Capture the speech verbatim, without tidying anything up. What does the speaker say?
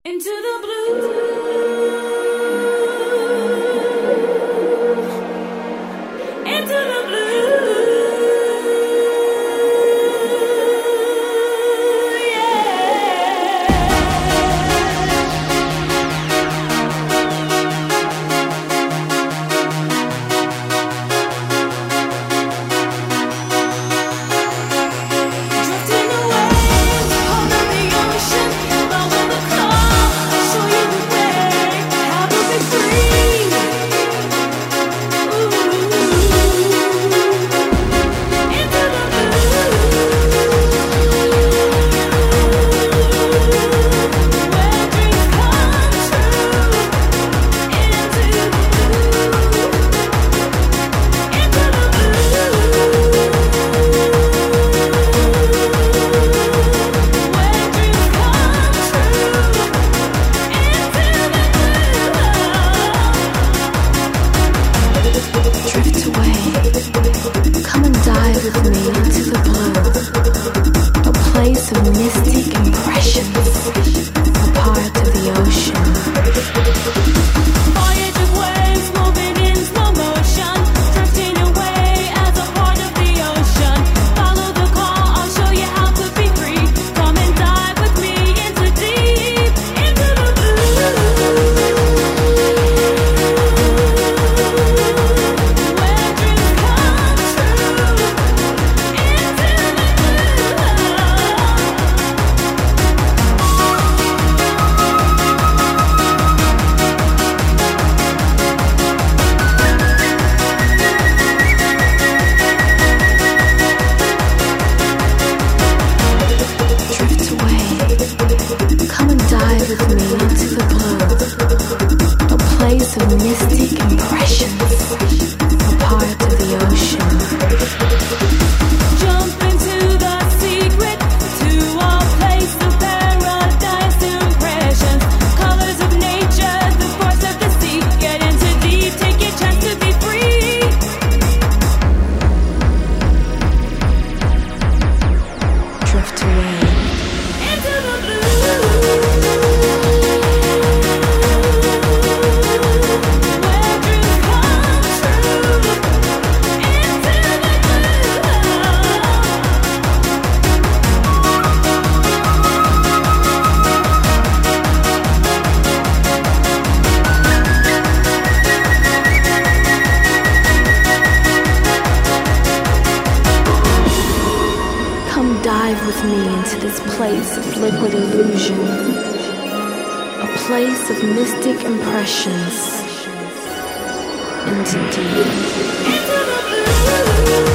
Into the blue, into the blue, drifting away, hold of the ocean, follow the call, show you the way, how to be free. Ooh, into the blue, where dreams come true. Into the blue, into the Drift away. Come and dive with me into the blue. A place of mystic impressions. A part of the ocean. voyage of waves moving in slow motion, drifting away as a part of the ocean. Follow the call, I'll show you how to be free. Come and dive with me into deep, into the blue. Where dreams come true. Into the Drift away. Come and dive with me into the blue. A place of mystic impressions. A part of the ocean. jump into the secret, to a place of paradise impressions. Colors of nature, the force of the sea. Get into deep, take your chance to be free. Drift away. Into the blue, where dreams come true. Into the Come dive with me into this place of liquid illusion, a place of mystic impressions, into deep. into the blue.